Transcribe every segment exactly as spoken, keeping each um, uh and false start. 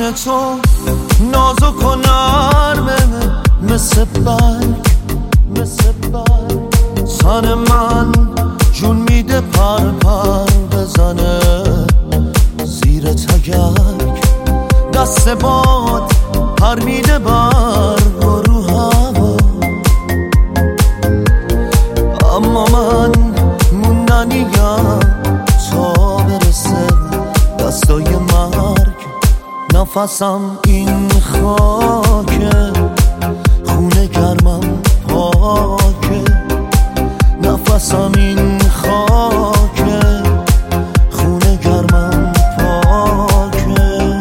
چشمان تو نازک و نرمه مثل برگ مثل برگ تن من جون میده پر پر بزنه زیر تگرگ دست باد پر میده بر رو هوا اما من موندنیم تا برسه دستای مرگ نفسم این خاکه خونه گرمم پاکه نفسم این خاکه خونه گرمم پاکه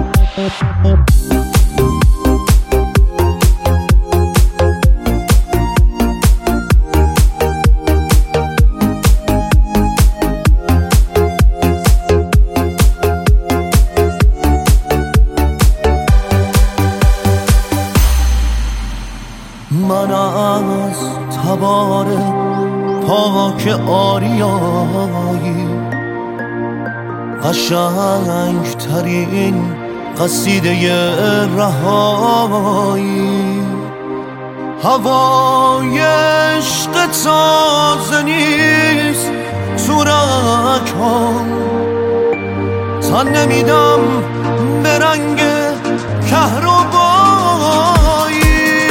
من از تبار پاک آریایی قشنگ ترین قصیده رهایی هوای عشق تازه نیست تو رگ‌هام تن نمیدم به رنگ کهربایی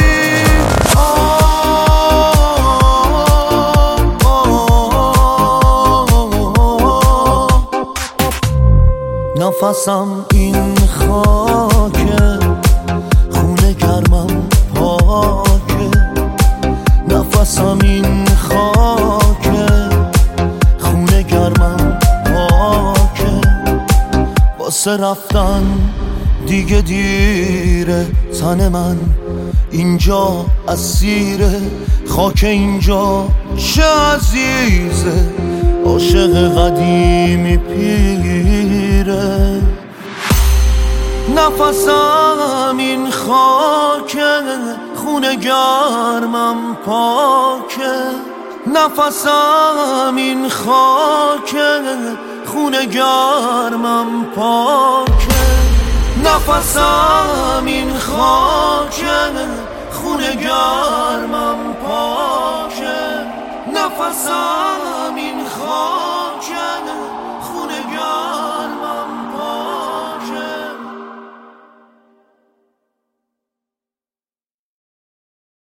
نفسم این خاکه خونه گرمم پاکه نفسم این خاکه خونه گرمم پاکه واسه رفتن دیگه دیره تن من اینجا اسیره خاک اینجا چه عزیزه عاشق قدیمی پیره نفسم این خاکه خونه گرمم پاکه نفسم این خاکه خونه گرمم پاکه نفسم این خاکه خونه گرمم پاکه نفسم این خاکه